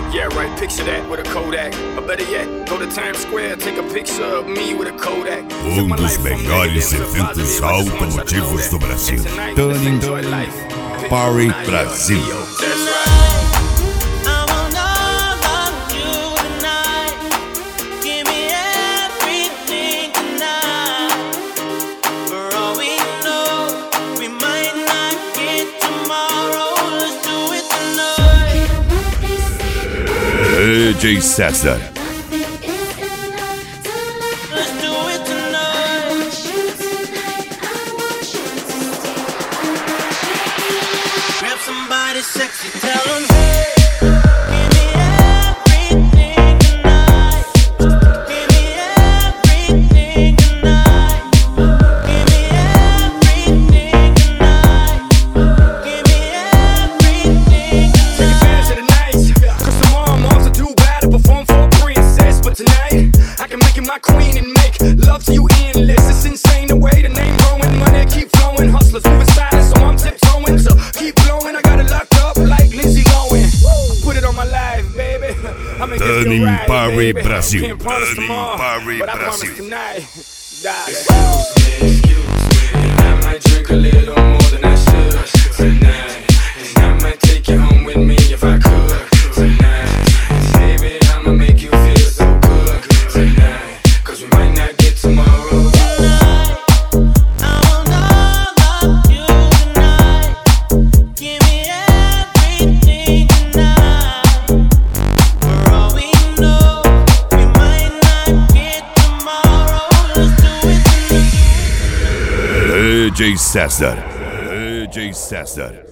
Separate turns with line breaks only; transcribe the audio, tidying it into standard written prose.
Yeah, right, picture that with a Kodak. Or better yet, go to Times Square, take a picture of me with a Kodak.
Dos melhores eventos automotivos do Brasil. Tuning Party Brasil. DJ César.
Grab somebody sexy, tell them
my queen and make love to you endless. It's insane the way the name growing, money keep flowing. Hustlers moving silent, so I'm tiptoeing. So keep blowing, I got it locked up like Lindsay Lohan. Put it on my life, baby. I'ma give you a ride,
Party
baby.
Brasil.
Can't promise tomorrow,
Party
but I
Brasil.
promise tonight. Excuse me, and I might drink a little more than I should tonight. And I might take you home with me if I could tonight. Baby, I'ma make you feel so good tonight.
DJ César. DJ César.